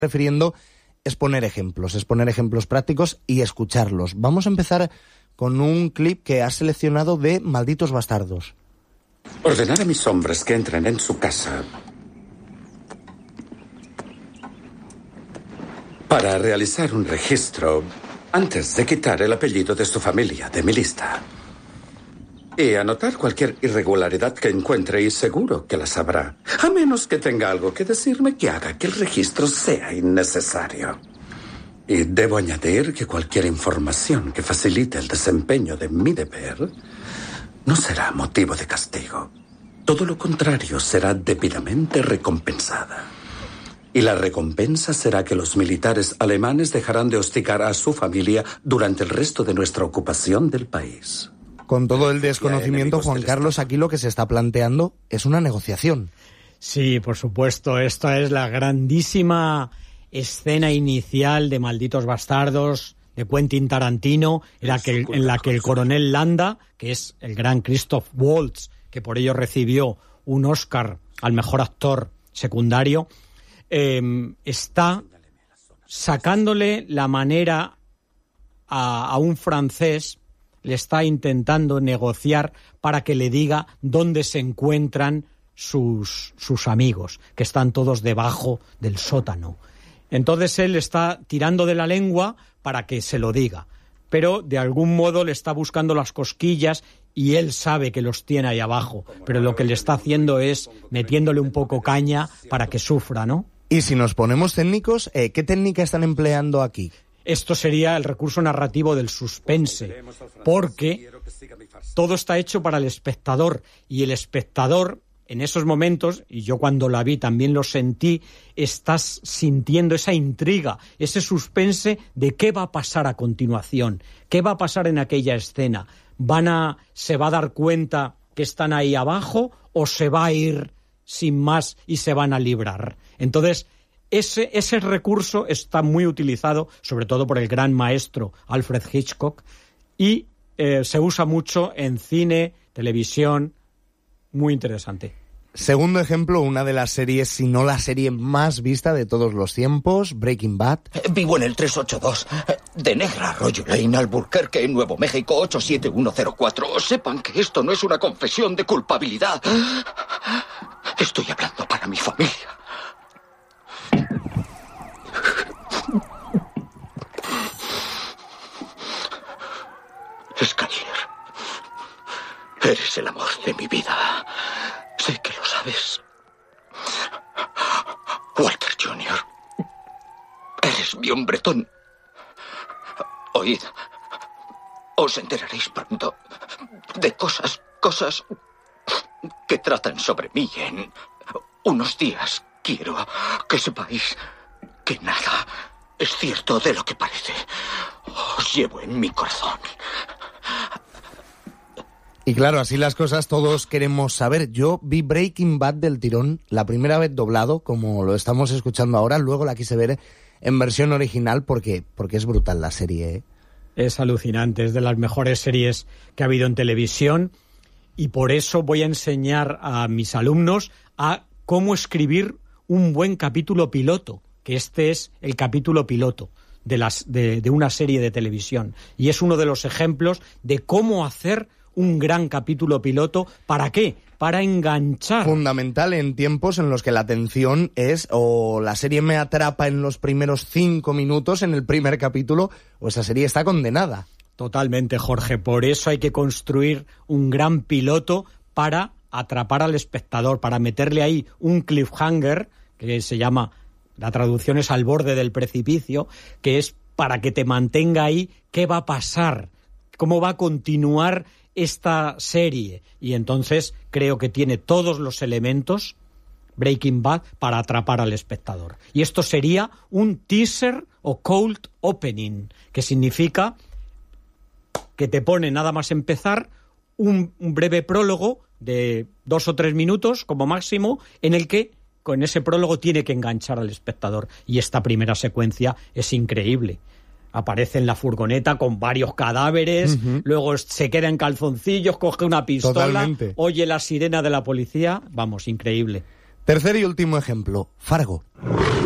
refiriendo es poner ejemplos prácticos y escucharlos. Vamos a empezar con un clip que has seleccionado de Malditos Bastardos. Ordenar a mis hombres que entren en su casa para realizar un registro antes de quitar el apellido de su familia de mi lista. Y anotar cualquier irregularidad que encuentre, y seguro que la sabrá. A menos que tenga algo que decirme que haga que el registro sea innecesario. Y debo añadir que cualquier información que facilite el desempeño de mi deber no será motivo de castigo. Todo lo contrario, será debidamente recompensada. Y la recompensa será que los militares alemanes dejarán de hostigar a su familia durante el resto de nuestra ocupación del país. Con todo el desconocimiento, Juan Carlos, aquí lo que se está planteando es una negociación. Sí, por supuesto. Esta es la grandísima escena inicial de Malditos Bastardos, de Quentin Tarantino, en la que el coronel Landa, que es el gran Christoph Waltz, que por ello recibió un Oscar al mejor actor secundario, está sacándole la manera a un francés, le está intentando negociar para que le diga dónde se encuentran sus amigos, que están todos debajo del sótano. Entonces él está tirando de la lengua para que se lo diga, pero de algún modo le está buscando las cosquillas y él sabe que los tiene ahí abajo, pero lo que le está haciendo es metiéndole un poco caña para que sufra, ¿no? Y si nos ponemos técnicos, ¿qué técnica están empleando aquí? Esto sería el recurso narrativo del suspense, porque todo está hecho para el espectador, y el espectador, en esos momentos, y yo cuando la vi también lo sentí, estás sintiendo esa intriga, ese suspense de qué va a pasar a continuación, qué va a pasar en aquella escena. ¿Se va a dar cuenta que están ahí abajo o se va a ir sin más y se van a librar? Entonces, ese recurso está muy utilizado, sobre todo por el gran maestro Alfred Hitchcock, y se usa mucho en cine, televisión, muy interesante. Segundo ejemplo, una de las series, si no la serie más vista de todos los tiempos, Breaking Bad. Vivo en el 382, de Negra Arroyo Lane, Albuquerque, Nuevo México, 87104. Sepan que esto no es una confesión de culpabilidad. Estoy hablando para mi familia. Skyler, eres el amor de mi vida. Sé que lo sabes. Walter Jr., eres mi hombretón. Oíd, os enteraréis pronto de cosas que tratan sobre mí en unos días. Quiero que sepáis que nada es cierto de lo que parece. Os llevo en mi corazón. Y claro, así las cosas, todos queremos saber. Yo vi Breaking Bad del tirón, la primera vez doblado, como lo estamos escuchando ahora, luego la quise ver en versión original porque es brutal la serie, ¿eh? Es alucinante, es de las mejores series que ha habido en televisión, y por eso voy a enseñar a mis alumnos a cómo escribir un buen capítulo piloto, que este es el capítulo piloto de una serie de televisión, y es uno de los ejemplos de cómo hacer un gran capítulo piloto. ¿Para qué? Para enganchar. Fundamental en tiempos en los que la atención es o la serie me atrapa en los primeros 5 minutos en el primer capítulo, o esa serie está condenada. Totalmente, Jorge. Por eso hay que construir un gran piloto para atrapar al espectador, para meterle ahí un cliffhanger, que se llama, la traducción es al borde del precipicio, que es para que te mantenga ahí qué va a pasar, cómo va a continuar esta serie. Y entonces creo que tiene todos los elementos, Breaking Bad, para atrapar al espectador. Y esto sería un teaser o cold opening, que significa que te pone nada más empezar un breve prólogo de 2 o 3 minutos como máximo, en el que con ese prólogo tiene que enganchar al espectador. Y esta primera secuencia es increíble. Aparece en la furgoneta con varios cadáveres, luego se queda en calzoncillos, coge una pistola, totalmente, oye la sirena de la policía. Vamos, increíble. Tercer y último ejemplo, Fargo.